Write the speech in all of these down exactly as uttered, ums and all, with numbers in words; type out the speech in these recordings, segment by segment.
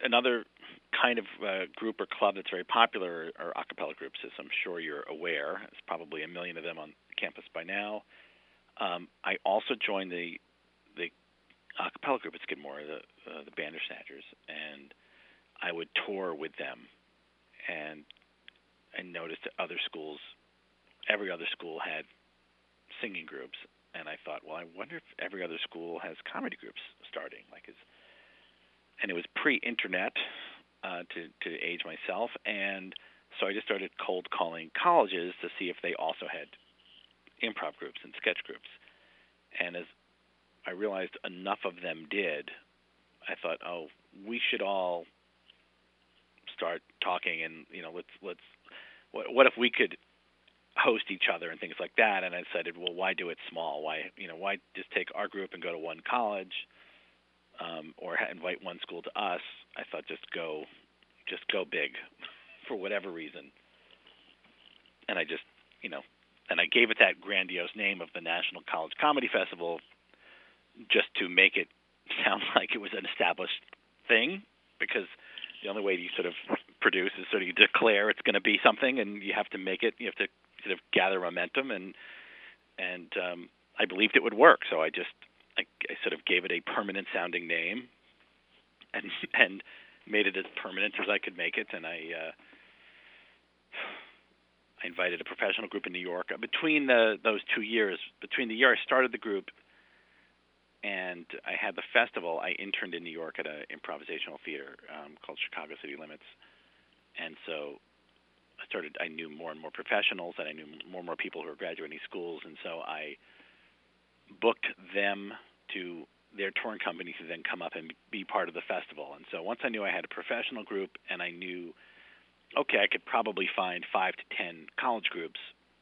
another kind of uh, group or club that's very popular are a cappella groups, as I'm sure you're aware. There's probably a million of them on campus by now. Um, I also joined the the a cappella group at Skidmore, the uh, the Bandersnatchers, and I would tour with them, and I noticed that other schools, every other school had singing groups, and I thought, well, I wonder if every other school has comedy groups starting. Like, is and it was pre-internet uh, to to age myself, and so I just started cold calling colleges to see if they also had improv groups and sketch groups, and as I realized enough of them did, I thought, oh, we should all start talking, and you know, let's let's what, what if we could host each other and things like that? And I decided, well, why do it small? Why you know why just take our group and go to one college, um, or ha- invite one school to us? I thought just go, just go big, for whatever reason. And I just you know, and I gave it that grandiose name of the National College Comedy Festival, just to make it sound like it was an established thing, because the only way you sort of produce is sort of you declare it's going to be something, and you have to make it. You have to sort of gather momentum, and and um, I believed it would work, so I just I, I sort of gave it a permanent sounding name, and and made it as permanent as I could make it, and I uh, I invited a professional group in New York. Between the those two years, between the year I started the group and I had the festival, I interned in New York at an improvisational theater um, called Chicago City Limits. And so I started, I knew more and more professionals, and I knew more and more people who were graduating schools. And so I booked them to their touring company to then come up and be part of the festival. And so once I knew I had a professional group, and I knew, okay, I could probably find five to ten college groups,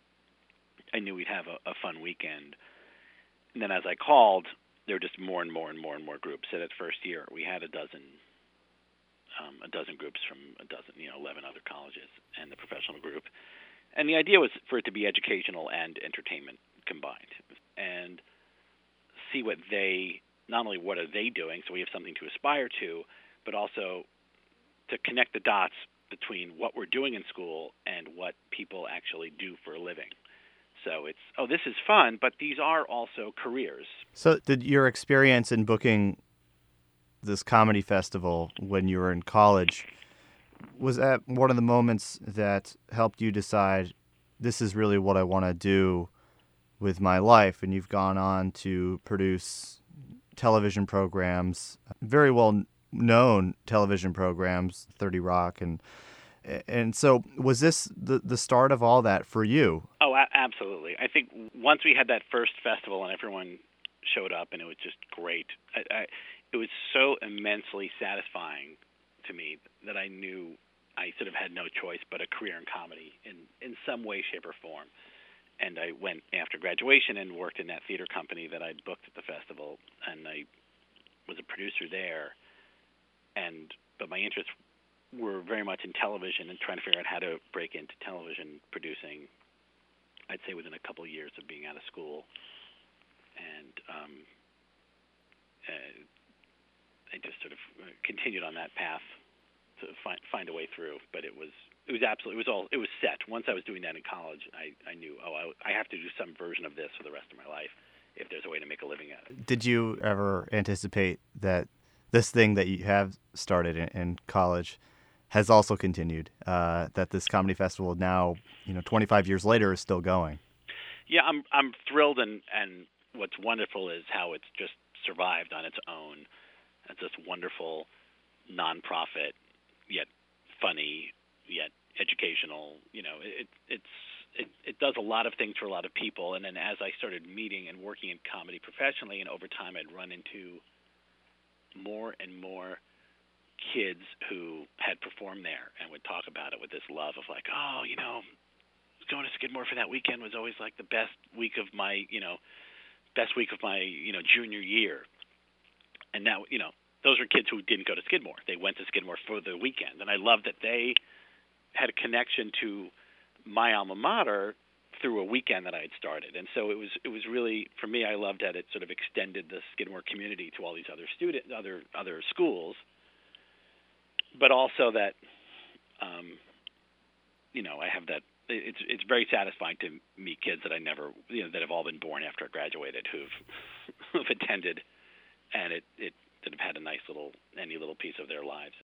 I knew we'd have a, a fun weekend. And then as I called, there were just more and more and more and more groups. So that first year, we had a dozen, um, a dozen groups from a dozen, you know, eleven other colleges and the professional group. And the idea was for it to be educational and entertainment combined, and see what they, not only what are they doing, so we have something to aspire to, but also to connect the dots between what we're doing in school and what people actually do for a living. So it's, oh, this is fun, but these are also careers. So did your experience in booking this comedy festival when you were in college, was that one of the moments that helped you decide this is really what I want to do with my life? And you've gone on to produce television programs, very well known television programs, thirty Rock, and And so was this the, the start of all that for you? Oh, a- absolutely. I think once we had that first festival and everyone showed up and it was just great, I, I, it was so immensely satisfying to me that I knew I sort of had no choice but a career in comedy in, in some way, shape, or form. And I went after graduation and worked in that theater company that I booked at the festival, and I was a producer there. And but my interest were very much in television and trying to figure out how to break into television producing, I'd say within a couple of years of being out of school. And um, uh, I just sort of continued on that path to find find a way through. But it was it was absolutely it was all it was set. Once I was doing that in college, I, I knew, oh, I, I have to do some version of this for the rest of my life if there's a way to make a living at it. Did you ever anticipate that this thing that you have started in, in college has also continued, uh, that this comedy festival now, you know, twenty-five years later is still going? Yeah, I'm I'm thrilled, and, and what's wonderful is how it's just survived on its own. It's this wonderful, nonprofit, yet funny, yet educational. You know, it it's it, it does a lot of things for a lot of people. And then as I started meeting and working in comedy professionally, and over time I'd run into more and more kids who had performed there and would talk about it with this love of like, oh, you know, going to Skidmore for that weekend was always like the best week of my, you know, best week of my, you know, junior year. And now, you know, those are kids who didn't go to Skidmore. They went to Skidmore for the weekend. And I love that they had a connection to my alma mater through a weekend that I had started. And so it was it was really, for me, I loved that it sort of extended the Skidmore community to all these other student, other other schools. but also that, um, you know, I have that. It's it's very satisfying to meet kids that I never, you know, that have all been born after I graduated, who've who've attended, and it it that have had a nice little any little piece of their lives.